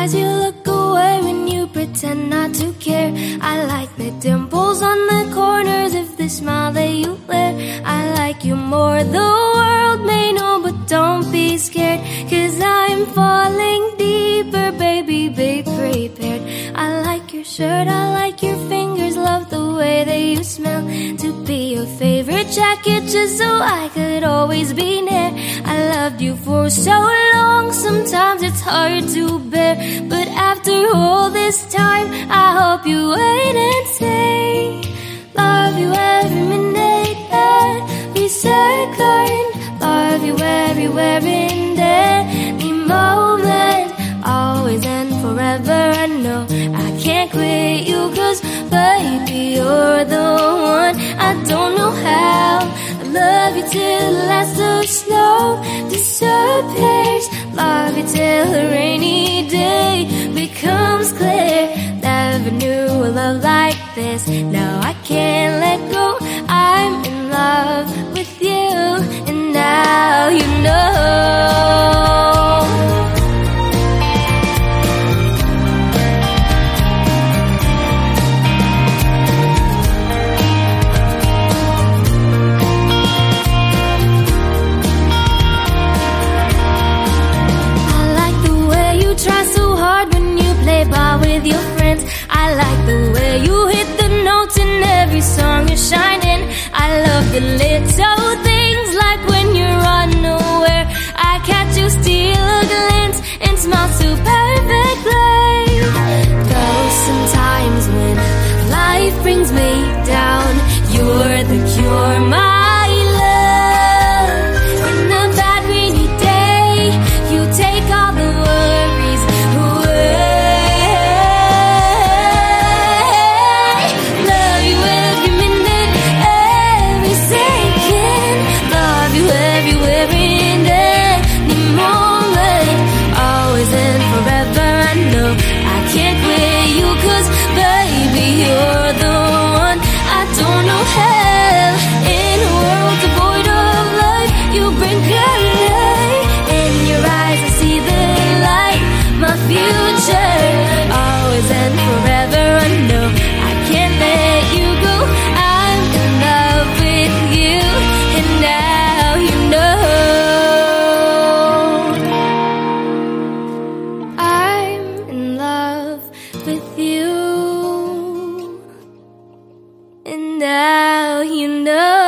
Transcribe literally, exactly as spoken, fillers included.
eyes, you look away when you pretend not to care. I like the dimples on the corners of the smile that you wear. I like you more, the world may know, but don't be scared, 'cause I'm falling deeper, baby, be prepared. I like your shirt, I like your fingers, love the way that you smell. To be your favorite jacket just so I could always be near. I loved you for so long, sometimes it's hard to bear, but after all this time, I hope you wait and stay. Love you every minute, every second. Love you everywhere in every moment, always and forever. I know I can't quit you, 'cause baby, you're the one. I don't know how. I love you till the last of snow disappears. Love you till a rainy day becomes clear. Never knew a love like this. Now I can't let go. I'm in love with you, and now you know. With your friends, I like the way you hit the notes in every song you're shining. I love the little things, like when you're unaware, I catch you steal a glance and smile so perfectly. Though sometimes when life brings me down, you're the cure, my love. In the bad rainy day, you take all the worries away. You're the one. I don't know how. In a world devoid of life, you bring clarity. In your eyes I see the light. My future, always and forever. I know I can't let you go. I'm in love with you, and now you know. I'm in love with you, and now you know.